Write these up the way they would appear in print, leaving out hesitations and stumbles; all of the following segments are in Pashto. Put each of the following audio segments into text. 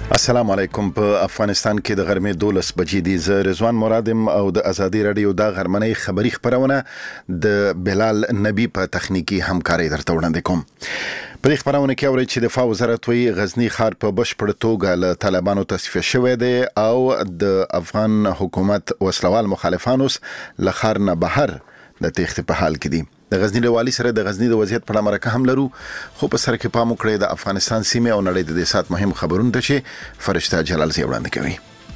السلام علیکم. په افغانستان کې د غرمې 12 بجې دي. زه رضوان مرادم او د ازادي رادیو د غرمنۍ خبری خبرونه د بلال نبی په تخنیکی همکاري درته وړاندې کوم. په دې خبرونه کې اوري چې دفاع وزارت وی غزنی ښار په بشپړ توګه له طالبانو تصفیه شوی دی او د افغان حکومت وسلوال مخالفانو له ښار نه بهر د تېښتې په حال کې دي. د غزنی له والي سره د غزنی د وضعیت په اړه مرکه هم لرو، خو په سر کې پام وکړئ د افغانستان سیمه او نړۍ د دې سات مهم خبرونه ته چې فرشته جلال زی وړاندې کوي.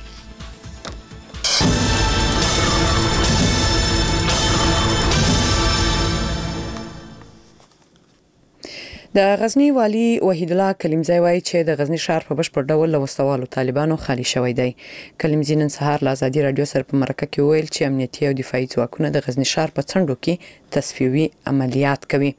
د غزنی والی وحید الله کلیمزی وایي چې د غزنی ښار په بشپړ ډول له وسوالو طالبانو خالی شوی دی. کلیمزی نن سهار له ازادي رادیو سره په مرکه کې ویل چې امنیتي او دفاعي ځواکونه د غزنی ښار په څنډو کې تصفیوي عملیات کوي.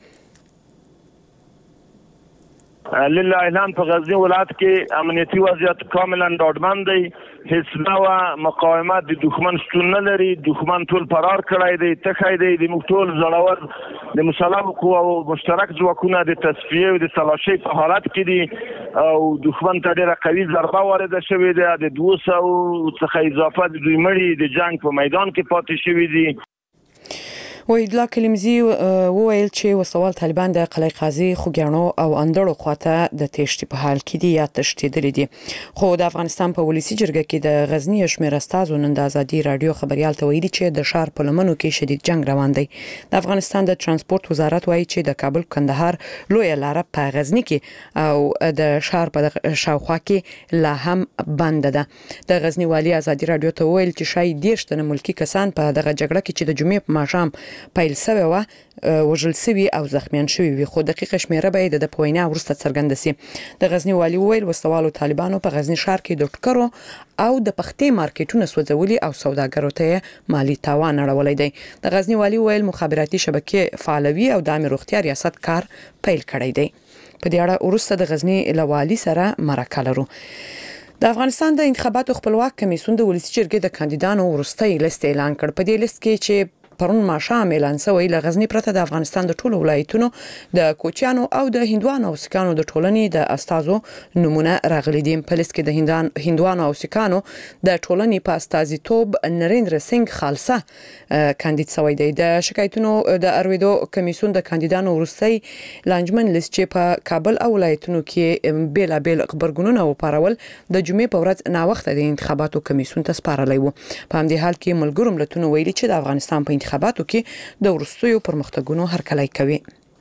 لله اعلان په غزنی ولایت کې امنیتي وضعیت کاملا ډاډمن دی. هیڅ نوع مقاومت د دښمن شتون نه لري. دښمن ټول فرار کړی دی، تخی دی. د موږ ټول زړور د مسلحو قواو مشترک ځواکونه د تصفیه او د تلاشي په حالت کې دي او دښمن ته ډېره قوي ضربه وارده شوې ده. د 200 څخه اضافه د دوی مړي د جنگ په میدان کې پاتې شوي دي. وحید الله کلیمزی وویل چې وسوال طالبان د قلعه قاضي خوګیانو او اندړو خواته د تېښتې په حال کې دي یا تښتېدلي دي. خو د افغانستان په ولسی جرګه کې د غزنی شمېر استازو نن د ازادي رادیو خبريال ته ویلي چې د ښار په لمنو کې شدید جنگ روان دی. د افغانستان د ترانسپورت وزارت وایي چې د کابل کندهار لوی لاره په غزنی کې او د ښار په شاوخوا کې لا هم بند ده. د غزنی والی ازادي رادیو ته ویل چې شاید 10 تنه ملکی کسان په دغه جګړه کې چې د جمعې په ماښام پیل سوی و وژل سوي او زخمیان شوي وي، خو دقیقه شمیره به د پوینه ورسته څرګند سي. د غزنی والی ویل وسوالو طالبانو په غزنی ښار کې د ټکرو او د پختې مارکیټونو سوځولي او سوداګرو ته مالی تاوان اړولې دی. د غزنی والی ویل مخابراتي شبکې فعالوي او د امیر روغتیا ریاست کار پیل کړی دی. په دې اړه ورسته د غزنی لوالي سره مرکه لرو. د افغانستان د انتخاباتو خپلواک کمیسیون د ولسی جرګې د کاندیدانو ورستۍ لیست اعلان کړ. په دې لیست کې چې پرون ماښام اعلان شوی له غزنی پرته د افغانستان د ټولو ولایتونو د کوچیانو او د هندوانو او سکانو د ټولنې د استازو نمونه راغلي دي. په لیست کې د هندوانو او سکانو د ټولنې په استازیتوب نریندر سنگ خالصه کاندید شوی دی. د شکایتونو د ارویدو کمیسیون د کاندیدانو ورستۍ لانجمن لیست چې په کابل او ولایتونو کې بیلابل خبرګونونه وپارول د جمعې په ورځ نا وخت د انتخاباتو کمیسیون ته سپارلی وو. په همدې حال کې ملګرو ملتونو ویلي چې د افغانستان په انتخاباتو کې د ورستیو پرمختګونو هرکلی کوي.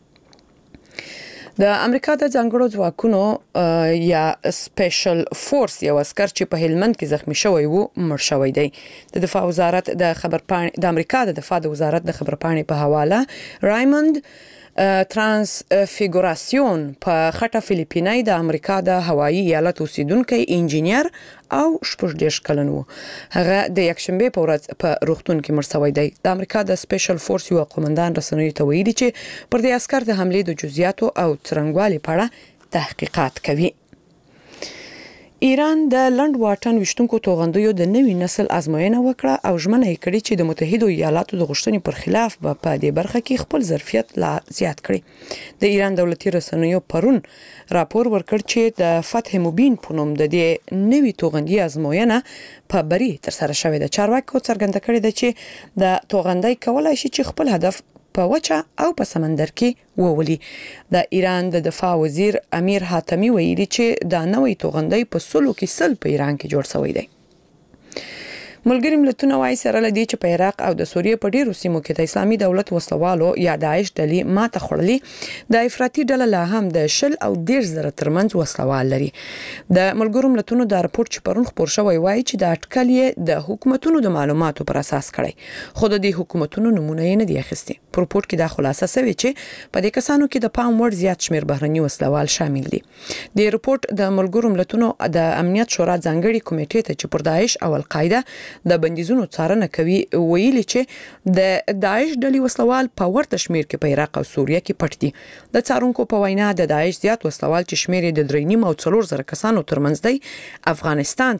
د امریکا د ځانګړو ځواکونو یا سپیشل فورس یو عسكر چې په هلمند کې زخمی شوی وو مړ شوی دی. د دفاع وزارت د خبرپاڼې د امریکا د دفاع وزارت د خبرپاڼې په حواله رایموند ترانسفیګوراسیون په خټه فلیپینای د امریکا د هوایي ایالت اوسیدونکو انجینیر او 14 کلن وو. هغه د یکشنبه په ورځ په روغتون کې مړ شوی دی. د امریکا د سپیشل فورس یو قومندان رسنیو ته ویلي چې پر دې عسكر د حمله د جزئیاتو او څرنګوالي په اړه تحقیقات کوي. ایران د لند واټن وشتونکو توغندیو د نوي نسل ازموینه وکړه او ژمنه یې کړې چې د متحده ایالاتو د غوښتنې پر خلاف په دې برخه کې خپل ظرفیت لا زیات کړي. د ایران دولتي رسنیو پرون راپور ورکړ چې د فتح مبین په نوم د دې نوي توغندي ازموینه په بری تر سره شوې ده. چارواکو څرګنده کړې ده چې د توغندي کولای شي چې خپل هدف په وچه او په سمندر کې وولي. د ایران د دفاع وزیر امیر حاتمی ویلي چې دا نوې توغندۍ په 100 کې 100 په ایران کې جوړ شوی دی. ملګری ملتونه وايي سره لدی چې په عراق او د سوریې په ډیرو سیمو کې د اسلامي دولت وسلوالو یا داعش ډلې ماته خړلې. د افراطي ډله لا هم د 10 او 10 زره ترمنځ وسلوال لري. د ملګرو ملتونو د راپور چې پرون خبر شوی وايي چې د اټکل یې د حکومتونو د معلوماتو پر اساس کړی، خو د دې حکومتونو نمونه یې نه دی اخیستي. په راپور کې دا خلاصه شوی چې په دې کسانو کې د پام وړ زیات شمیر بهرني وسلوال شامل دي. د راپور د ملګرو ملتونو د امنیت شورا ځانګړي کمیټې ته چې پر داعش او القاعده د بندیزونو څارنه کوي ویلي چې د داعش ډلې وسلوال په ورته شمیر کې په عراق او سوریه کې پټ دي. د څارونکو په وینا د داعش زیات وسلوال چې شمیر د 3.5 او 4 زره کسانو ترمنځ دی افغانستان ته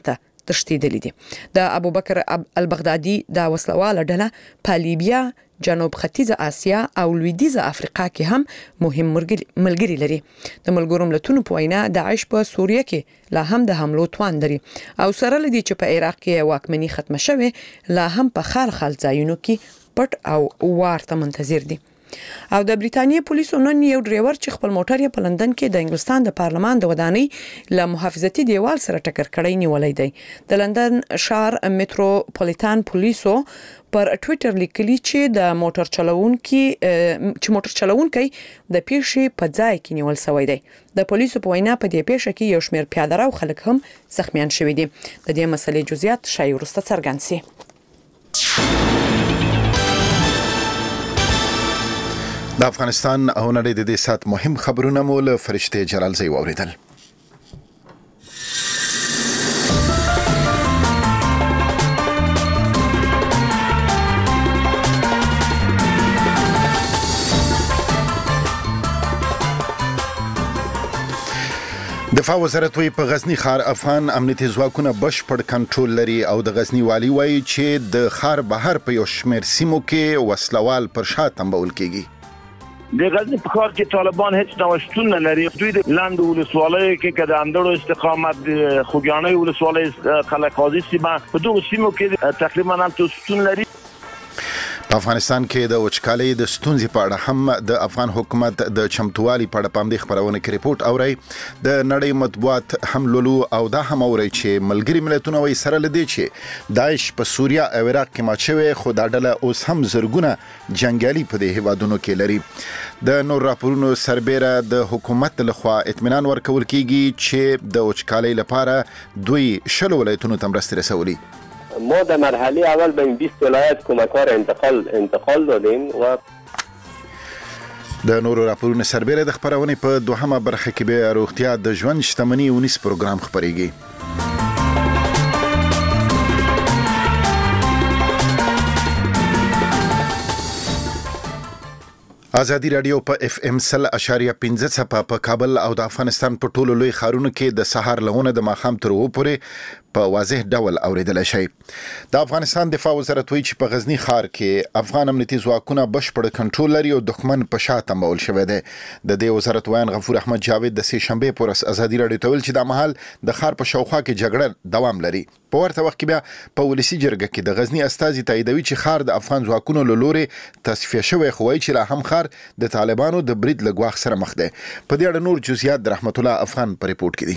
تښتیدلي دي. د ابوبکر البغدادي د وسلواله ډله په لیبیا، جنوب ختیځه آسیا او لویدیځه افریقا کې هم مهم ملګري لري. د ملګرو ملتونو په وینا داعش په سوریه کې لا هم د حملو توان لري او سره لدی چې په عراق کې واکمني ختمه شوه لا هم په خال ځایونو کې پټ او وارته منتظر دي. او د بریټانیې پولیسو نن یو ډرایور چې خپل موټر یې په لندن کې د انګلستان د پارلمان د ودانۍ له محافظتي دیوال سره ټکر کړی نیولای دی. د لندن ښار میټروپولیټان پولیسو پر ټوئیټر لیکلي چې د موټر چلوونکی د پیښې په ځای کې نیول شوی دی. د پولیسو په وینا په دې پیښه کې یو شمېر پیاده رو خلک هم زخمیان شوي دي. د دې مسلې جزئیات شای وروسته څرګند شي. د افغانستان او نړۍ د دې سات مهم خبرونه مو له فرشته جلالزی واوریدل. دفاع وزارت وی په غزنی ښار افغان امنیتي ځواکونه بشپړ کنټرول لري او د غزنی والی وایي چې د ښار بهر په یو شمېر سیمو کې وسلوال پر شا تنبول کیږي. د غزنی په ښار کې طالبان هیڅ ډول شتون نه لري. دوی د لاندې ولسوالۍ کې که د اندړو استقامت خوږیاڼۍ ولسوالۍ قلعه قاضي سیمه په دغو سیمو کې تقریبا هلته شتون لري. په افغانستان کې د وچکالۍ د ستونزې په اړه هم د افغان حکومت د چمتووالي په اړه پامدې خبرونه کې ریپورت اوري. د نړۍ مطبوعات هم لولو او دا هم اوري چې ملګري ملتونه وایي سره لدی چې داعش په سوریه او عراق کې مات شوی خو دا ډله اوس هم زرګونه جنگیالي په دې هیوادونو کې لري. د نور راپورونو سربېره د حکومت لخوا اطمینان ورکول کیږي چې د وچکالۍ لپاره دوی 10 ولایتونو ته مرستې رسولي. ما در مرحله اول به این 20 ولایت کمکار انتقال دادیم و د نورو راپورونو سربېره د خبرونې په دوهمه برخه کې به روغتیا د ژوند شتمنۍ ونیس پروګرام خبرېږي. ازادي رادیو په اف ام 100.15 صفه په کابل او د افغانستان په ټولو لوی ښارونو کې د سهار لهونه د ماښام تر اوو پورې په واضح ډول اوریدل شي. د افغانستان دفاع وزارت وایي چې په غزنی ښار کې افغان امنیتي ځواکونه بشپړ کنټرول لري او دښمن په شا تنبول شوی دی. د دې وزارت وایي غفور احمد جاوید د سه شنبه پر ازادي رادیو ته ویل چې د مهال د ښار په شاوخوا کې جګړه دوام لري. په ورته وخت کې بیا په ولسی جرګه کې د غزنی استازي تاییدوي چې ښار د افغان ځواکونو له لوري تصفیه شوی خو وایي چې لا هم ښار د طالبانو د برید لګواخ سره مخ دی. په دې اړه نور جزئیات د رحمت الله افغان په ریپورت کې دي.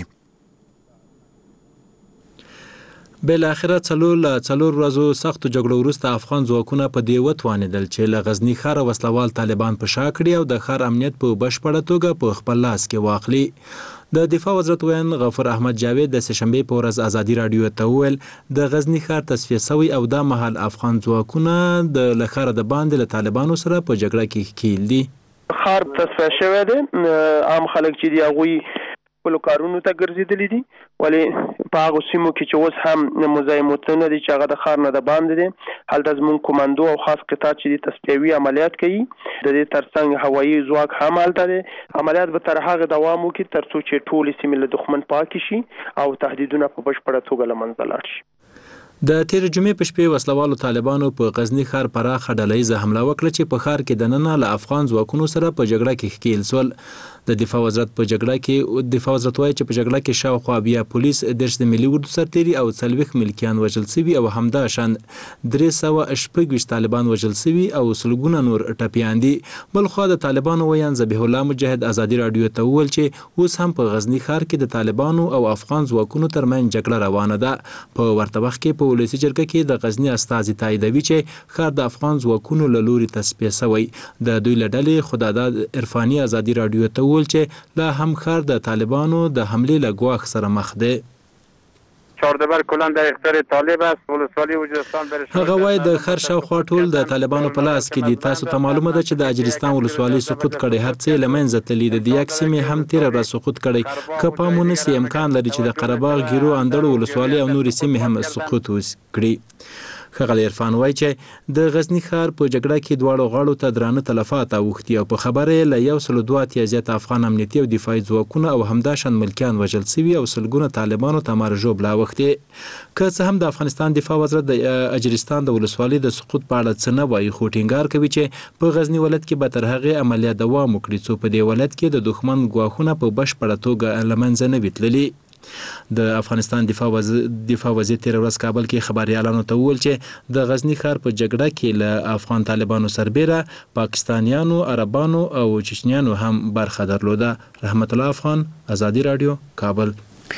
بل اخره څلور ورځو سختو جګړو وروسته افغان ځواکونه په دې وتوانېدل چې له غزنی ښار وسلوال طالبان په شا کړي او د ښار امنیت په بشپړه توګه په خپل لاس کې واخلي. د دفاع وزارت وین غفور احمد جاوید د سهشنبه په ورځ ازادي رادیو ته ویل د غزنی ښار تصفیه شوی او د مهال افغان ځواکونه د لخر د باندې له طالبانو سره په جګړه کې کېل دي. ښار تصفیه شوی دی، عام خلک چې دی هغوی خپلو کارونو ته ګرځېدلي دي، ولې په هغو سیمو کې چې اوس هم مزاحمتونه دي چې هغه د ښار نه د باندې دي، هلته زموږ کماندو او خاص قطاع چې دي تصفیوي عملیات کوي. د دې ترڅنګ هوایي ځواک هم هلته دی. عملیات به تر هغه دوام وکړي تر څو چې ټولې سیمې له دښمن پاکې شي او تهدیدونه په بشپړه توګه له منځه لاړ شي. د تیر جمعې په شپې وسلوالو طالبانو په غزنی ښار پراخه ډلهیزه حمله وکړه چې په ښار کې دننه له افغان ځواکونو سره په جګړه کې ښکېل شول. د دفاع وزارت وایي چې په جګړه کې شاوخوا بیا پولیس 10 د ملي اردو سرتیري او 40 ملکیان وژل شوي او همداشان 326 طالبان وژل شوي او سلګونه نور ټپیان دي. بلخوا د طالبانو ویان ذبیح الله مجاهد ازادي رادیو ته وویل چې اوس هم په غزنی ښار کې د طالبانو او افغان ځواکونو ترمنځ جګړه روانه ده. په ورته وخت کې په ولسی جرګه کې د غزنی استازي تاییدوي چې ښار د افغان ځواکونو له لوري تصفیه شوی. د دوی له ډلې خداداد عرفاني ازادي رادیو ته چې لا هم ښار د طالبانو د حملې له ګواښ سره مخ دی. چهاردبر کلان در اختیار طالب است. ولسوالی وجودستان هغه وایي د ښار شاوخوا ټول د طالبانو په لاس کې دي. تاسو ته معلومه ده چې د اجرستان ولسوالۍ سقوط کړي، هر څه له منځه تللي. د دیاک سیمې هم تېره ورځ سقوط کړی. که پام ونیسي امکان لري چې د قره باغ، ګیرو، اندړو ولسوالۍ او نورې سیمې هم سقوط وکړي. ښاغلی عرفان وایي چې د غزني ښار په جګړه کې دواړو غاړو ته درانه تلفات اوښتي او په خبره یې له 102 زیات افغان امنیتي او دفاعي ځواکونه او همداشان ملکیان وژل سوي او سلګونه طالبانو ته مار ژوبله اوښتې. که څه هم د افغانستان دفاع وزارت د اجرستان د ولسوالۍ د سقوط په اړه څه نه وایي، خو ټینګار کوي چې په غزني ولایت کې به تر هغې عملیات دوام وکړي څو په دې ولایت کې د دښمن ګواښونه په بشپړه توګه له منځه نه وي تللي. د افغانستان دفاع وزیر تیر ورځ کابل کې خبريالانو ته وویل چې د غزني ښار په جګړه کې له افغان طالبانو سربیره پاکستانیانو، عربانو او چچنیانو هم برخه درلوده. رحمت الله افغان، ازادي رادیو، کابل.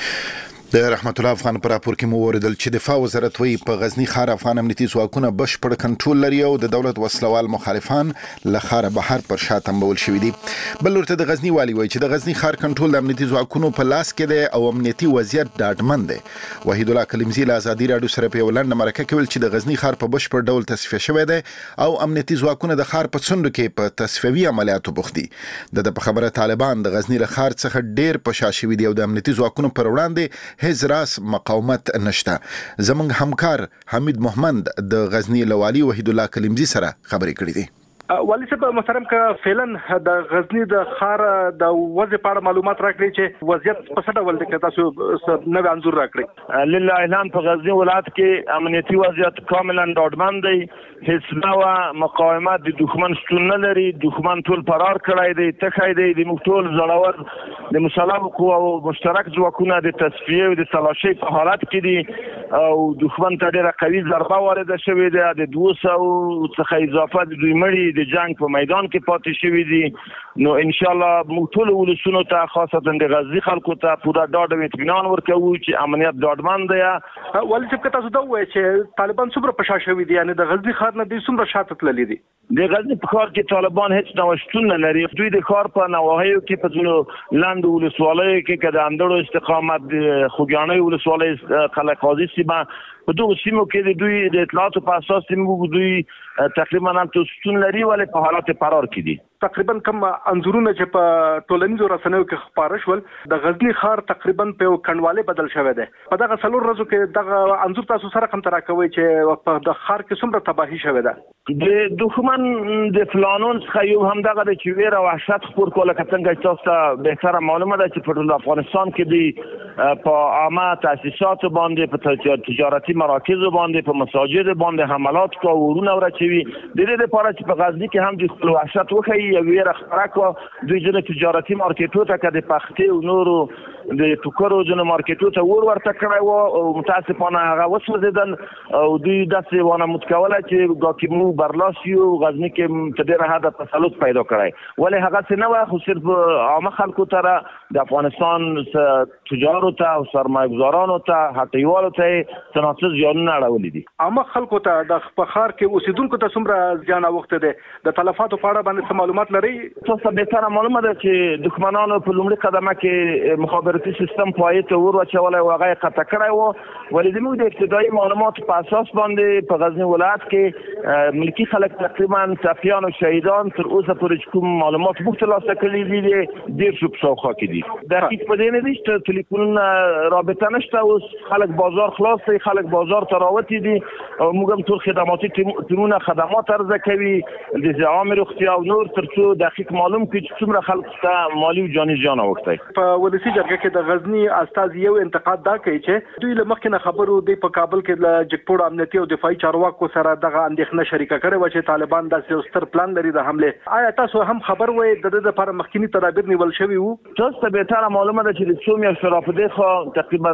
د رحمت الله افغان پر راپور کې مو اوریدل چې دفاع وزارت وایي په غزني ښار افغان امنیتي ځواکونه بشپړ کنټرول لري او د دولت وسلوال مخالفان له ښاره بهر پر شا تمبول شوي دي. بل ورته د غزني والي وایي چې د غزني ښار کنټرول د امنیتي ځواکونو په لاس کې دی او امنیتي وضعیت ډاډمن دی. وحید الله کلمزي له ازادي رادیو سره په یو لنډه مرکه کې ویل چې د غزني ښار په بشپړ ډول تصفیه شوی دی او امنیتي ځواکونه د ښار په څنډو کې په تصفیوي عملیاتو بوخت دي. د په خبره طالبان د غزني له ښار څخه ډیر په شا شوي دي او د امنیتي ځواکونو پر وړاندې هیڅ راس مقاومت نشته. زمونږ همکار حمید محمد د غزنی لوالي وحید الله کلمزي سره خبرې کړې دي. والي صاحب محترم که فعلا د غزنی د ښار د وضع په اړه معلومات راکړي چې وضعیت په څه ډول دی، که تاسو نوې انځور راکړي. لله اعلان په غزنی ولایت کې امنیتي وضعیت کاملا ډاډمن دی. هیڅ نوع مقاومت د دښمن شتون نه لري. دښمن ټول فرار کړی دی، تخی دی. د موږ ټول زړور د مسلحو قواو مشترک ځواکونه د تصفیې او د تلاشۍ په حالت کې دي او دښمن ته ډېره قوي ضربه وارده شوې ده. د 200 څخه اضافه د دوی مړي د جنگ په میدان کې پاتې شوي دي. نو ان شاء الله موږ ټول ولسونو ته خاصتا د غزني خلکو ته پوره ډاډ او اطمینان ورکوو چې امنیت ډاډمن دی. والي صاحب که تاسو دا ووایئ چې طالبان څومره په شا شوي دي، یعنې د غزني ښار نه دوی څومره شاته تللي دي؟ د غزني په ښار کې طالبان هیڅ ډول شتون نه لري. دوی د ښار په نواحیو کې په ځینو لاندو ولسوالیو کې که د اندړو استقامت د خوږیاڼۍ ولسوالۍ قلعه قاضي سیمه په دغو سیمو کې د دوی د اطلاعاتو په اساس موږ دوی تقریبا هم شتون لري ولې په حالات فرار کې دي. تقریبا کوم انځورونه چې په ټولنیزو رسنیو کې خپاره شول د غزني ښار تقریبا په یو کنډوالې بدل شوی دی. په دغه 4 ورځو کې دغه انځور تاسو سره کوم تراکوي چې په د ښار کې څومره تباهي شوې ده؟ د دښمن د پلانونو څخه یو همدغه د چې ویره او وحشت خپور کوله. که څنګه تاسو ته بهتره معلومه ده چې په ټول افغانستان کې د په عامه تاسیساتو باندې په تجارتي مراکزو باندې په مساجد باندې حملات کوي، ورونه ورچوي. د دې لپاره چې په غزني کې هم د خپل وحشت وخی یو ویره خپره کړه. دوی ځینې تجارتي مارکیټو ته که د پختې او نورو د ټوکرو ځینې مارکیټو ته ورته کړی و او متاسفانه هغه وسوځېدل او دوی داسې وانمود کوله چې ګاکې موږ برلاس یو غزني کې تر ډېره حده تسلط پیدا کړی. ولې هغسې نه وه، خو صرف عامه خلکو ته د افغانستان تجارو ته او سرمایه‌ګزارانو ته هټیوالو ته یې څه ناڅه زیانونه اړولي دي. عامه خلکو ته د په ښار کې اوسېدونکو ته څومره زیان اوښتی دی؟ د تلفاتو په اړه باندې څه معلومات لرئ؟ تاسو ته بهتره معلومه ده چې دښمنانو په لومړي قدمه کې مخابراتي سیستم پایې ته ور واچولی او هغه یې قطع کړی و. ولې زموږ د ابتدایي معلوماتو په اساس باندې په غزني ولایت کې ملکي خلک تقریبا صفیان او شهیدان تر اوسه پورې چې کوم معلومات موږ ترلاسه کړي دي 150 په شاوخوا کې دي. دقیق په دې نه دي چې ټلیفونونه رابطه نشته. اوس خلک بازار خلاص دی، خلک بازار ته راوتي دي او موږ هم ټول خدماتي ټیمونه خدمات عرضه کوي د عامه روغتیا او نور تر څو دقیق معلوم کړي چې څومره خلکو ته مالي او جاني زیان اوښتی. په ولسي جرګه کې د غزني استازي یو انتقاد دا کوي چې دوی له مخکې نه خبرو دی په کابل کې له جګپوړ امنیتي او دفاعي چارواکو سره دغه اندېښنه شریکه کړې وه چې طالبان داسې یو ستر پلان لري د حملې. آیا تاسو هم خبر وئ د دې لپاره مخکینی تدابیر نیول شوي وو؟ تاسو ته بهتره معلومه ده چې د څو میاشتو راپدې خوا تقریبا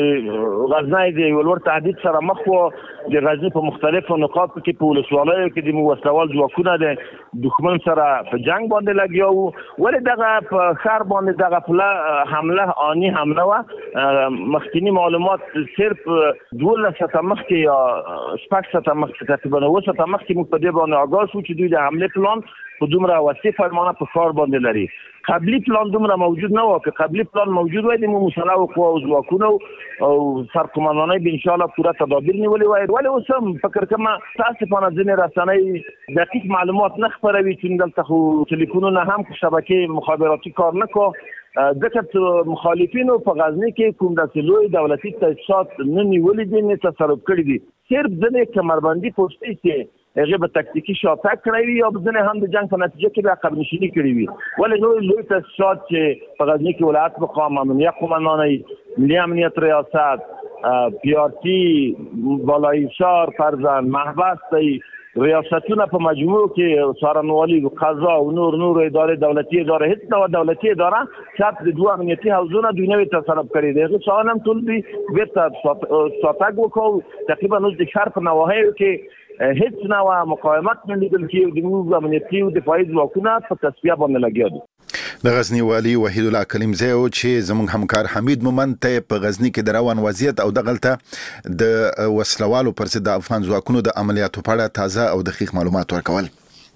د غزنی د یو لوړ تهدید سره مخ و. د غزني په مختلفو نقاطو کې په ولسوالیو کې د وسلوال ځواکونه د دښمن سره په جنگ باندې لګیا وو. ولې دغه په ښار باندې دغه حمله آني حمله وه. مخکینی معلومات صرف 12 ساعته مخکې یا 6 ساعته مخکې تقریبا 9 ساعته مخکې موږ په دې باندې آګاه شو چې دوی د حملې پلان په دومره وسیع پیمانه په ښار باندې لري. قبلی پلان دومره موجود نه و. که قبلی پلان موجود وای د مسلحو قوا او ځواکونو او سرقمندانۍ به انشاءالله پوره تدابیر نیولي وای. ولې اوس هم فکر کوم متاسفانه ځینې رسنۍ دقیق معلومات نه خپروي چې دلته خو ټلیفونونه هم شبکې مخابراتي کار نه کو. ځکه مخالفینو په غزني کې کوم داسې لوی دولتي تاسیسات نه نیولي دي نه تصرف کړي دي. صرف ځنې کمربندي پوسټي چې هغه به تکتیکی شاتګ کړی وي او ځنې هم د جنگ په نتیجه کې به عقب نشیني کړی وي. ولې لوی تاسیسات چې په غزني کې ولایت مقام امنیت قوماندانۍ، ملي امنیت ریاست، PRT، بالای شهر، فرزند، محبس دی ریاستونه په مجموع کې څارنوالي، قضا او نور ادارې دولتي ادارې، هیڅ ډول دولتي اداره چې د دوه امنیتي حوزونه دوی نه تصرف کړی دی. هغه څون هم ټول دی بیرته شاتګ وکړو. تقریبا اوس د ښار په نواحیو کې هیڅ نوع مقاومت نه لیدل کېږي. د موږ امنیتي او دفاعي ځواکونه په تصفیه باندې لګیا دي. د غزنی والی وحید الله کلیمزی او چې زموږ همکار حمید مومند ته په غزنی کې د روان وضعیت او دغلته د وسلوالو پر ضد د افغان ځواکونو د عملیاتو په اړه تازه او دقیق معلومات ورکول.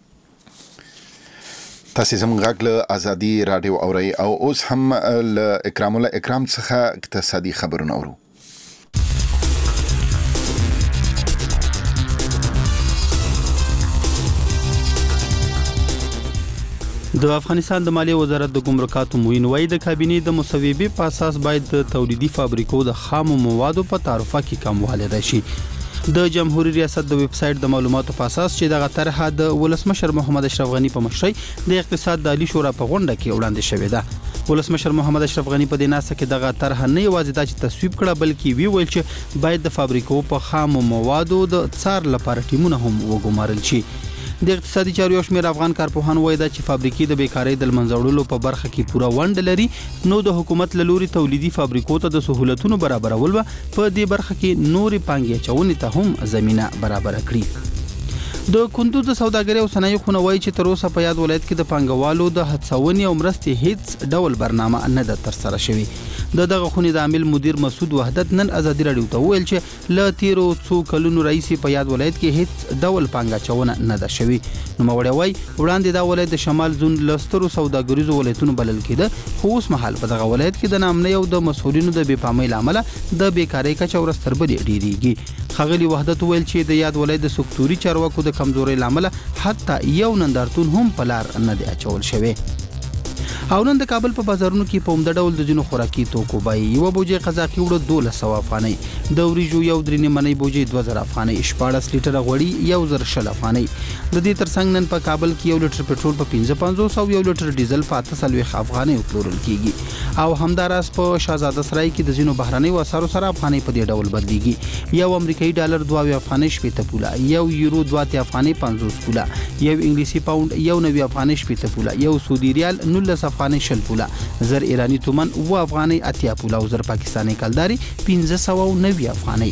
تاسو زموږ غږ له ازادي رادیو اورئ او اوس هم له اکرام الله اکرام څخه اقتصادي خبرونه اورو. د افغانستان د مالیې وزارت د ګمرکاتو معین وایي د کابینې د مصوبې په اساس باید د تولیدي فابریکو د خامو موادو په تعرفه کې کموالی راشي. د جمهوریت ریاست د ویب سټ د معلوماتو په اساس چې دغه طرحه د ولسمشر محمد اشرف غنی په مشرۍ د اقتصاد د عالی شورا په غونډه کې وړاندې شوې ده. ولسمشر محمد اشرف غنی په دې ناسه کې دغه طرحه نه یوازې دا چې تصویب کړه بلکې وی ویل چې باید د فابریکو په خامو موادو د څار لپاره ټیمونه هم وګمارل شي. د اقتصادي چارو یو شمېر افغان کارپوهان وایي چې فابریکې د بیکارۍ د منځوړلو په برخه کې پوره ونډه لري، نو د حکومت له لوري تولیدي فابریکو ته د سہولتونو برابرول په دې برخه کې نورې پانګې اچونې ته هم زمينه برابر کړي. د کندوز د سوداګرۍ او صنایع خونه وایي چې تر اوسه په یاد ولایت کې د پانګوالو د هڅونې او مرستې هیڅ ډول برنامه نه ده ترسره شوې. دغه خونې د عامل مدیر مسعود وحدت نن ازادي رادیو ته ویل چې له تیرو څو کلونو رئیس په یاد ولایت کې هیڅ ډول پانګاچونه نه ده شوې. نو موړی وایي وړاندې دا ولایت د شمال زون لسترو سوداګریزو ولایتونو بلل کېده، خو اوس مهال په دغه ولایت کې د نامنۍ او د مسؤلینو د بې پامۍ له امله د بیکارۍ کچه ورځ تر بلې ډېرېږي. ښاغلي وحدت ویل چې د یاد ولایت د سکتوري چارواکو د کمزورۍ له امله حتی یو نندارتون هم په لار نه دی اچول شوی. او نن د کابل په بازارونو کې په عمده ډول د ځینو خوراکي توکو بیې یوه بوجۍ قزاقي اوړه 1200 افغانۍ، د وریجو یو درې نیمنۍ بوجۍ 2000 افغانۍ، 14 لیټره غوړي 1000 افغانۍ. د دې ترڅنګ نن په کابل کې 1 لیټر پټرول په 5500 او 1 لیټر ډیزل په 48 افغانۍ پلورل کیږي. او همداراز په شاهزاده سرای کې د ځینو بهرنیو اسعارو سره افغانۍ په دې ډول بدلیږي. یو امریکایي ډالر 2 افغانۍ 70 پوله، یو یورو 2 افغانۍ 50 پوله، یو انګلیسي پاوند 1 افغانۍ 70 پوله، یو سعودي ریال 19 افغانۍ 60 پوله، زر ایرانی تومن 2 افغانۍ 80 پوله او زر پاکستاني کلداري 1590 افغانۍ.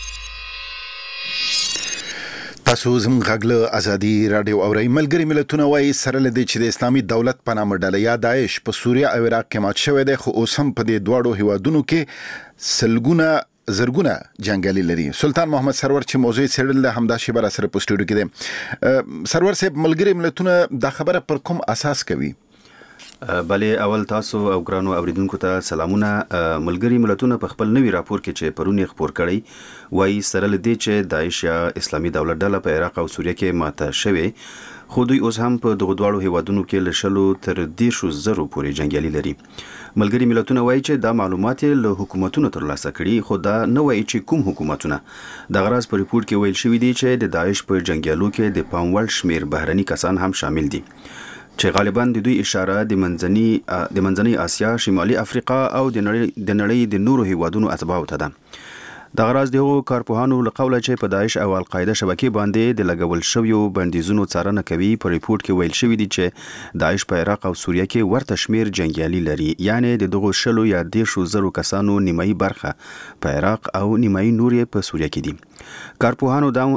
تاسو زموږ غږ له ازادي رادیو اورئ. ملګري ملتونه وایي سره له دې چې د اسلامي دولت په نامه ډله یا داعش په سوریه او عراق کې مات شوی دی، خو اوس هم په دې دواړو هیوادونو کې زرګونه جنگالي لري. سلطان محمد سرور چې موضوع څېړل همدا شیبه را سره په سټوډیو کې دی. سرور صاحب، ملګري ملتونه دا خبره پر کوم اساس کوي؟ بله، اول تاسو او ګرانو اوریدونکو ته سلامونه. ملګري ملتونه په خپل نوي راپور کې چې پرون یې خپور کړی وایي سره له دې چې داعش یا اسلامي دولت ډله په عراق او سوریه کې ماته شوې، خو دوی اوس هم په دغه دواړو هیوادونو کې له 100 تر 100,000 پورې جنګیالي لري. ملګري ملتونه وایي چې دا معلومات له حکومتونو ترلاسه کړي، خو دا نه وایي چې کوم حکومتونه. د غراز په ریپورت کې ویل شوی دی چې د داعش په جنگیالو کې د پاموړ شمیر بهرني کسان هم شامل دي، چې غالبا د دوی اشاره د منځنۍ آسیا، شمالي افریقا او د نړۍ د نورو هیوادونو اتباعو ته ده. د غراز د هغو کارپوهانو له قوله چې په داعش او القاعده شبکې باندې د لګول شویو بندیزونو څارنه کوي، په ریپورت کې ویل شوی دی چې داعش په عراق او سوریه کې ورته شمیر جنگیالي لري، یعنی د دغو 100 یا 100,000 کسانو نیمایي برخه په عراق او نیمایي نور په سوریه کې دي. کارپوهانو دا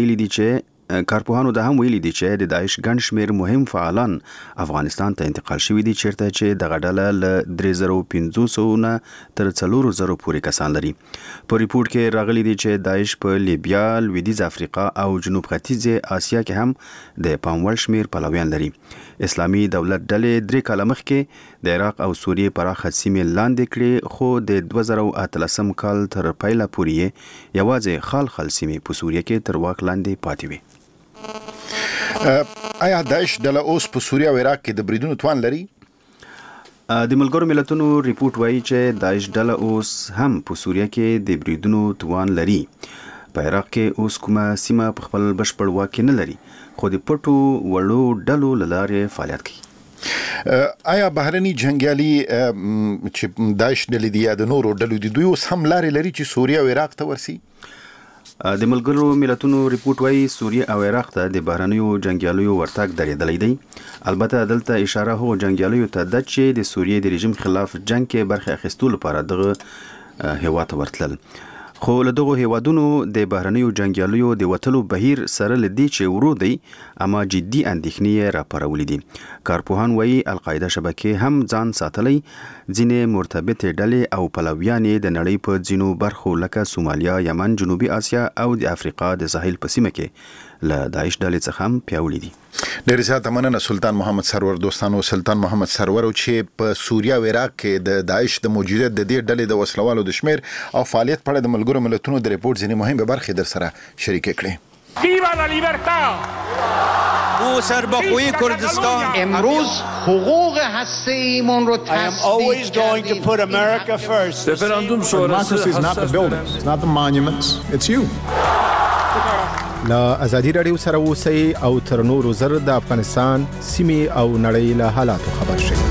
هم ویلي دي چې د داعش ګڼ شمیر مهم فعالان افغانستان ته انتقال شوي دي، چیرته چې دغه ډله له 3500 نه تر 4000 پورې کسان لري. په ریپورت کې راغلي دي چې داعش په لیبیا، لویدیځ افریقا او جنوب ختیځ آسیا کې هم د پاموړ شمیر پلویان لري. اسلامي دولت ډلې 3 کاله مخکې د عراق او سوریې پراخه سیمې لاندې کړې، خو د 2013 کال تر پیله پورې یوازې خال سیمې په سوریه کې تر واک لاندې پاتې وي. آیا داعش ډله اوس په سوریه او عراق کې د بریدونو توان لري؟ د ملګرو ملتونو ریپورت وایي چې داعش ډله اوس هم په سوریه کې د بریدونو توان لري. په عراق کې اوس کومه سیمه په خپل بشپړ واک نه لري خو د پټو وړو ډلو لاره فعالیت کوي. آیا بهرني جنگیالي چې داعش ډلې دي یا د نورو ډلو دي دوی اوس هم لارې لري چې سوریه او عراق ته ورسي؟ د ملګرو ملتونو ریپورت وايي سوریه او عراق ته د بهرنیو جنگیالیو ورتګ درېدلی دی. البته دلته اشاره هغو جنگیالیو ته ده چې د سوریې د رژیم خلاف جنگ کې برخه اخیستو لپاره دغه هیواد ورتلل. خو له دغو هیوادونو د بهرنیو جنگیالیو د وتلو بهیر سره لدی چې ورو دی اما جدي اندېښنې راپارولې دي. کارپوهان وايي القاعده شبکې هم ځان ساتلی، ځینې مرتبطې ډلې او پلویانې د نړۍ په ځینو برخو لکه سومالیا، یمن، جنوبي آسیا او د افریقا د ساحل په سیمه کې له داعش ډلې څخه هم پیاوړي دي. ډېر زیات مننه سلطان محمد سرور. دوستانو سلطان محمد سرور چې په سوریه او عراق کې د داعش د موجودیت د دې ډلې د وسلوالو د شمیر او فعالیت په اړه د ملګرو ملتونو د ریپورت ځینې مهمه برخې در سره شریک کړې. ویوا لا لیبرتا! او سربخوی کردستان امروز حقوق هسته‌ایمون رو I am always going to put America first. Referendum sonrası Democracy is not the buildings, it's not the monuments, it's you. لا ازادي رادیو سره اوسئ او تر نورو زر د افغانستان سیمې او نړۍ له حالاتو خبر شئ.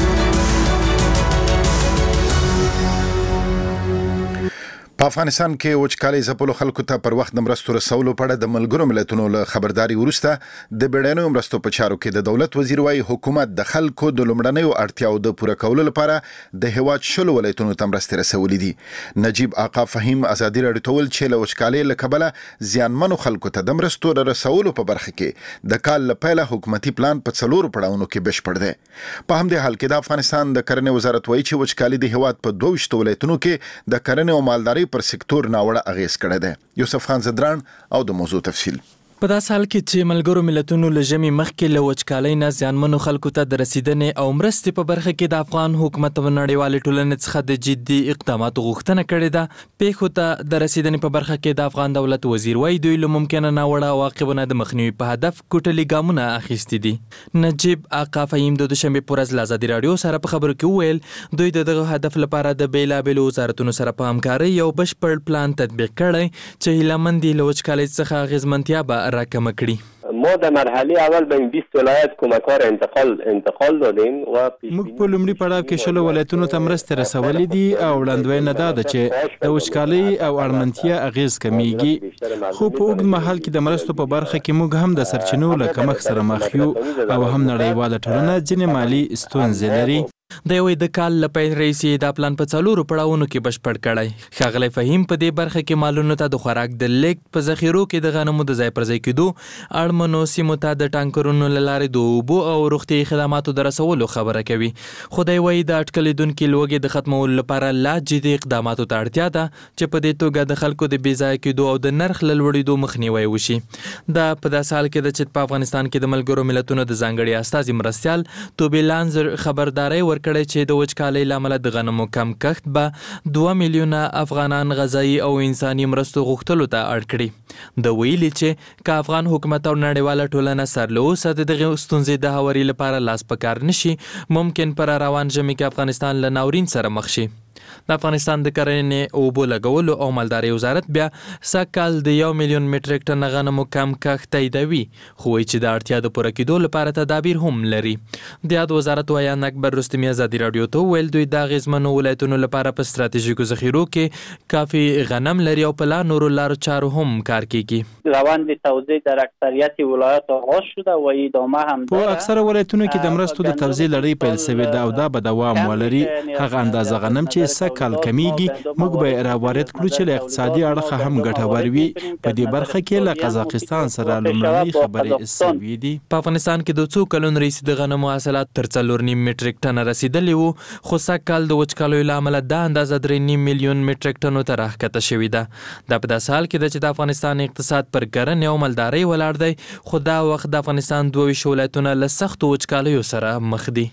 په افغانستان کې وچکالي ځپلو خلکو ته پر وخت د مرستو رسولو په اړه د ملګرو ملتونو له خبرداري وروسته د بیړنیو مرستو په چارو کې د دولت وزیر وايي حکومت د خلکو د لومړنیو اړتیاو د پوره کولو لپاره د هیواد شلو ولایتونو ته مرستې رسولې دي. نجیب آقا فهیم ازادي راډیو ته ویل چې له وچکالۍ له کبله زیانمنو خلکو ته د مرستو رسولو په برخه کې د کال له پیله حکومتي پلان په 4 پړاوونو کې بشپړ دی. په همدې حال کې د افغانستان د کرنې وزارت وايي چې وچکالي د هیواد په 22 ولایتونو کې د کرنې او مالدارۍ پر سکتور ناوړه اغیز کړی دی. یوسف خان زدران او د موضوع تفصیل. په داسې حال کې چې ملګرو ملتونو له ژمي مخکې له وچکالۍ نه زیانمنو خلکو ته د رسیدنې او مرستې په برخه کې د افغان حکومت او نړیوالې ټولنې څخه د جدي اقداماتو غوښتنه کړې ده. پیښو ته د رسیدنې په برخه کې د افغان دولت وزیر وايي دوی له ممکنه ناوړه عواقبونو د مخنیوي په هدف کوټلي ګامونه اخیستي دي. نجیب آقا فهیم د دوشنبه په ورځ له ازادي راډیو سره په خبرو کې وویل دوی دغه هدف لپاره د بیلابېلو وزارتونو سره په همکارۍ یو بشپړ پلان تطبیق کړی چې هیلهمند دي له وچکالۍ څخه اغېزمنتیا به راکمه کړي. ما در مرحله اول به این 20 ولایت کمکار انتقال دادیم و موږ په لومړي پړاو کې شلو ولایتونو ته مرستې رسولې دي او وړاندوینه ده چې د وچکالۍ او اړمنتیا اغیز کمیږي. خو په اوږد مهال کې د مرستو په برخه کې موږ هم د سرچینو له کمښت سره مخ یو او هم نړیواله ټولنه ځینې مالي ستونزې لري. د یوې د کال له پیل راهیسې دا پلان په 4 پړاوونو کې بشپړ کړی. ښاغلی فهیم په دې برخه کې مالونو ته د خوراک د لیږد په ذخیرو کې د غنمو د ځای پر ځای کېدو، اړمنو سیمو ته د ټانکرونو له لارې د اوبو او روغتیایي خدماتو د رسولو خبره کوي. خو دی وایي د اټکلېدونکي لوږې د ختمولو لپاره لا جدي اقداماتو ته اړتیا ده چې په دې توګه د خلکو د بې ځایه کېدو او د نرخ له لوړېدو مخنیوی وشي. دا په داسې حال کې ده چې په افغانستان کې د ملګرو ملتونو د ځانګړي استازي مرستیال توبې لانزر خبرداری ورکړی چې د وچکالۍ له امله د غنمو کم کښت به 2 میلیونه افغانان غذایي او انساني مرستو غوښتلو ته اړ کړي. د ویلي چې که افغان حکومت او نړیواله ټولنه سر له اوسه د دغې ستونزې د هواري لپاره لاس په کار نشي، ممکن پر روان ژمي کې افغانستان له ناورین سره مخ شي. د افغانستان د کرنې او اوبو لګولو او مالدارۍ وزارت بیا سږکال د 1 میلیون میټریک ټن غنمو کم کښت تاییدوي، خو وایي چې د اړتیا د پوره کېدو لپاره تدابیر هم لري. د یاد وزارت ویان اکبر رستمي ازادي راډیو ته ویل دوی د اغېزمنو ولایتونو لپاره په ستراتیژیکو ذخیرو کې کافي غنم لري او په لا نورو لارو چارو هم کار کیږي. روند توزیع در اکثریت ولایات آغاز شده و ادامه هم داره. په اکثره ولایتونو کې د مرستو د توزیع لړۍ پیل شوې ده او دا به دوام ولري. هغه اندازه غنم چې کال کمیږي موږ به راوارد کړو چې له اقتصادي اړخه هم ګټور وي. په دې برخه کې له قزاقستان سره لومړنۍ خبرې شوې دي. په افغانستان کې د 2 کلونو رئیس د غنمو حاصلات تر 4.5 میټریک ټن رسیدلی وو، خو سږکال د وچکالیو له امله دا اندازه 3.5 میلیون میټریک ټنو ته راښکته شوې ده. دا په داسې حال کې ده چې د افغانستان اقتصاد پر کرنې او مالدارۍ ولاړ دی، خو دا وخت د افغانستان 22 ولایتونه له سختو وچکالیو سره مخ دي.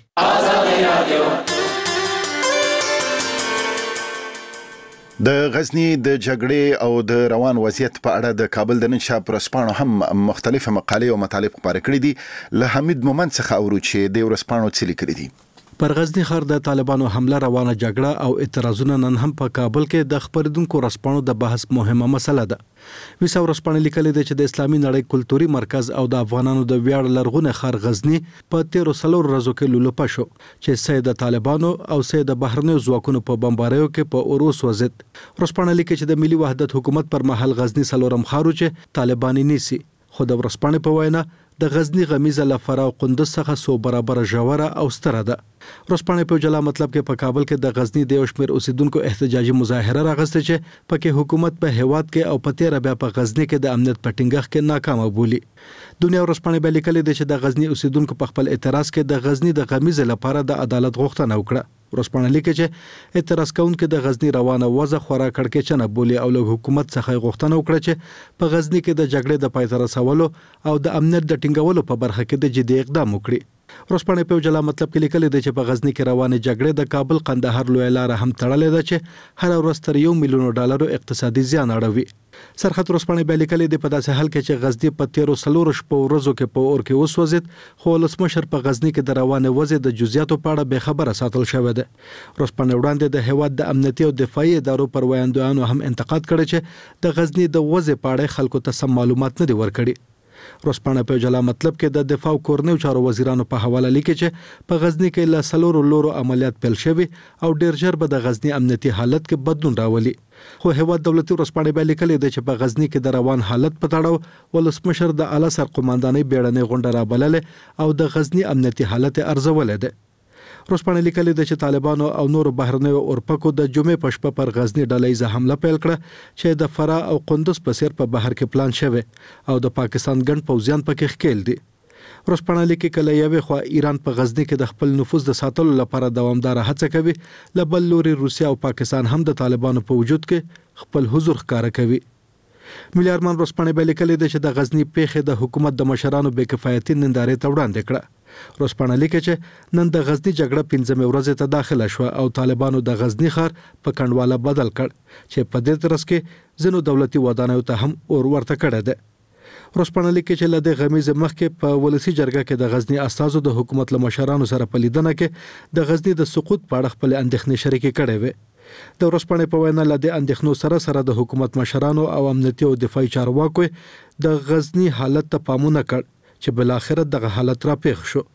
د غزنی د جګړې او د روان وضعیت په اړه د کابل د نن شب پرسپانو هم مختلفه مقالې او مطالب خپاره کړې دي. له حمید مومند څخه اورو چې د ورسپانو څه لیکلي دي. پر غزنی ښار د طالبانو حمله روانه جګړه او اعتراضونه نن هم په کابل کې د خبرېدونکو رسپانو د بحث مهمه مسله ده. ویسا ورسپانې لیکلي دي چې د اسلامي نړۍ کلتوري مرکز او د افغانانو د ویاړ لرغونه ښار غزنی په 13 ورځو کې لولپه شو چې سید طالبانو او سید بهرنیو ځواکونو په بمباریو کې په اوروس وزید. ورسپانې لیکي چې د ملي وحدت حکومت پر مهال غزنی سلورم ښار چې طالبانی نیسي، خو د ورسپانې په وینا د غزنی غمیزه لفرا او قندوز څخه سو برابر ژوره او ستره ده. ورسپانې په جلا مطلب کې په کابل کې د غزنی د یو شمېر اوسیدونکو احتجاجي مظاهره راغسته چې پکې حکومت په هیواد کې او په 13 بیا په غزنی کې د امنیت په ټینګښت کې ناکام بولی. دنیا ورسپانې به لیکلي دي چې د غزنی اوسیدونکو په خپل اعتراض کې د غزنی د غمیزه لپاره د عدالت غوښتنه وکړه. ورسپانې لیکي چې اعتراض کوونکو د غزنی روانه وضع خورا کړکېچنه بولی او له حکومت څخه غوښتنه وکړه چې په غزنی کې د جګړې د پای ته رسولو او د امنیت د ټینګولو په برخه کې د جدي اقدام وکړي. ورسپانې په جلا مطلب کې لیکلي دي چې په غزنی کې روانه جګړې د کابل قندهار لوی لار هم تړلې ده چې هر ورځ تر $1 ملیون اقتصادي زیان اړوي. سرحد ورسپانې به لیکلي دي په داسې حال کې چې غزنی په 13 ورځو کې په اور کې وسوځید، خو ولسمشر په غزنی کې د روانه وضع د جزئیاتو په اړه به خبره ساتل شوې ده. ورسپانې وړاندې د هیواد د امنیتي او دفاعي ادارو پر وړاندوینو هم انتقاد کړی چې د غزنی د وضع په اړه خلکو ته سم معلومات نه دي ورکړي. ورسپانې په جلا مطلب کې د دفاع او کورنیو چارو وزیرانو په حواله لیکي چې په غزنی کې له 4 لورو عملیات پیل شوي او ډیر ژر به د غزنی امنیتي حالت کې بدلون راولي. خو هیواد دولتي ورسپانې به لیکلي دي چې په غزنی کې د روان حالت په تړاو ولسمشر د اعلی سرقومندانۍ بیړنۍ غونډه رابللې او د غزنی امنیتي حالت ارزولې ده. ورسپانې لیکلي دي چې طالبانو او نورو بهرنیو اورپکو د جمعې په شپه پر غزنی ډلهیزه حمله پیل کړه چې د فرا او قندوز په سیر په بهر کې پلان شوی او د پاکستان ګڼ پوځیان پکې ښکیل دي. ورسپانې لیکي کله یوې خوا ایران په غزنی کې د خپل نفوذ د ساتلو لپاره دوامدار هڅه کوي، له بل لوري روسیا او پاکستان هم د طالبانو په وجود کې خپل حضور ښکاره کوي. ملیارمان ورسپانې به لیکلي دي چې د غزنی پیښې د حکومت د مشرانو بې کفایتي نندارې ته وړاندې کړه. ورسپانې لیکي چې نن د غزنی جګړه 15 ورځې ته داخله شو او طالبانو د غزنی ښار په کنډواله بدل کړ چې په دې ترڅ کې ځینو دولتي ودانیو ته هم اور ورته کړی ده. ورسپانې لیکي چې له دې غمیزه مخکې په ولسی جرګه کې د غزنی استازو د حکومت له مشرانو سره په لیدنه کې د غزنی د سقوط په اړه خپل اندېښنې شریکې کړې وې. د ورسپانې په وینا له دې اندېښنو سره د حکومت مشرانو او امنیتي او دفاعي چارواکو د غزنی حالت ته پامونه کړ چې بل اخر دغه حالت را پیښ شو.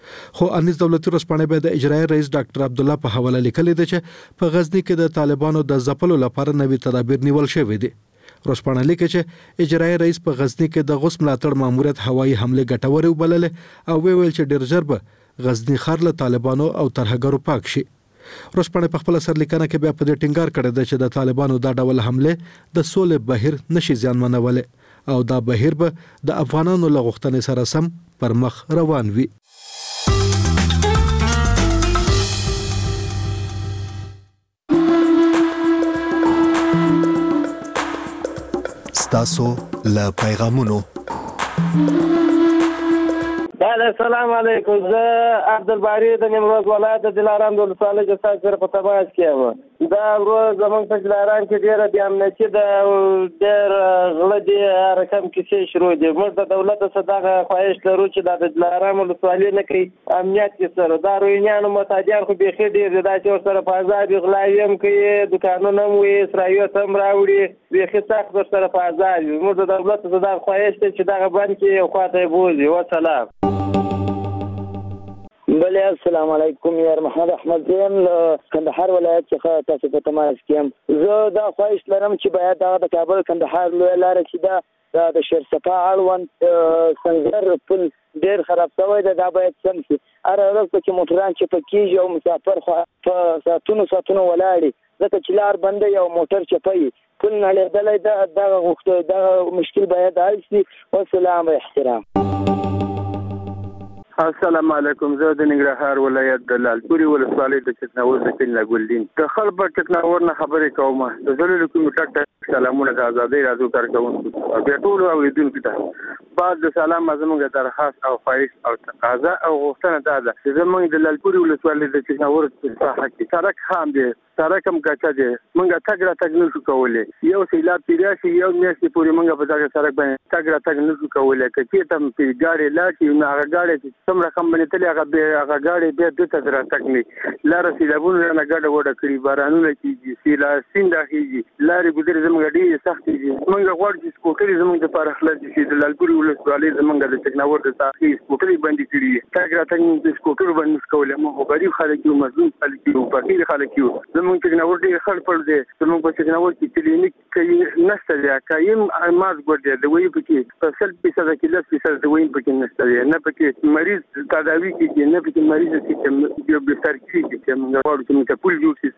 خو انیس دولتي ورسپانې به د اجرایي رئیس ډاکټر عبد الله په حواله لیکلي دي چې په غزنی کې د طالبانو د ځپلو لپاره نوي تدابیر نیول شوي دي. ورسپانې لیکي چې اجرایي رئیس په غزنی کې د غوس ملاتړ ماموریت هوایي حمله ګټورې وبللې او ویل چې ډیر ژر به غزنی ښار له طالبانو او ترهګرو پاک شي. ورسپانې په خپل سرلیکنه کې بیا په دې ټینګار کړی دی چې د طالبانو دا ډول حمله د سولې بهیر نشي زیانمنولې او دا بهیر به د افغانانو له غوښتنې سره سم پر مخ روان وي. ستاسو له پیغامونو. السلام علیکم، زه عبدالباری د نیمروز ولایت د دلارام د ولسوالۍ کې ستاسو سره په تماس کې یم. دا ورځ زموږ په دلارام کې ډېره بې امنیتي ده او ډېر غله دي، هر رقم کیسې شروع دي. موږ د دولت څخه دغه خواهش لرو چې دا د دلارام ولسوالۍ نه کوي امنیت کې سره دا روینیانو متادیان خو بیخي ډېر دي، داسې ورسره په عذاب غلاوي هم کوي، دوکانونه هم وي، اسرائیل هم راوړي، بیخي سخت ورسره په عذاب وي. موږ د دولت څخه دغه خواهش دی چې دغه بند کړي یو خوا ته یې بوځي. وسلام. بله السلام علیکم، یار محمد احمد زیم له کندهار ولایت څخه تاسو په تماس کې یم. زه دا خواهش لرم چې باید دغه د کابل کندهار لویه لاره چې دا د شیرصفا اړوند سنګر پل ډېر خراب شوی دی، دا باید سم شي. هره ورځ پکې موټران چپه کېږي او مسافر خو په ساعتونو ولاري، ځکه چې لار بنده یو موټر چپه وي، پل نړېدلی ده. دغه مشکل باید حل شي. والسلام و احترام. السلام علیکم، زه د ننګرهار ولایت د لالپورې ولسوالۍ د چتناور د کلي ګلدین د خلک په چتناور نه خبرې کوم. د زلل کومیټه ته سلامونه د ازادۍ راځو کارکونکو بیا ټول اوریدونکو ته بعد د سلام زموږ درخواست او خواهش او تقاضا او غوښتنه ده چې زموږ د لالپورې ولسوالۍ د چتناور په ساحه کې سړک خام دی سره کم کچا دی مونږه تګ را تګ نشو کولای یو سیلاب پیراشي یو میاشتې پورې مونږه په دغه سړک باندې تګ را تګ نشو کولای کچې ته په ګاډي لاړ نو هغه ګاډي چې څومره کم باندې تللی هغه ګاډي بیا دته را تګ نه لاره سیلابونه نه ګډه وډه کړي بارانونه کېږي سیند راخېږي لارې ګودرې زموږ ډېرې سختې دي مونږ غواړو چې سکوټرې زموږ دپاره خلاص شي د لالپورې ولسوالۍ زموږ د ټکناور د ساحې سکوټرې بندې کړي دي تګ را تګ مونږ د سکوټرو باندې نشو کولی موږ غریب خلک یو مظلوم خلک یو فقیر خلک یو زموږ ټکناور ډېر خړپړ دی زموږ په ټکناور کې کلینیک نشته دی کایم ماز ګور دی د وایي پکې په 100% کې 10% د وایي پکې نشته دی نه پکې مریض تداوي کېږي نه پکې مریض چې یو بهتر کېږي چې موږ غواړو چې موږ ټول جوړ شي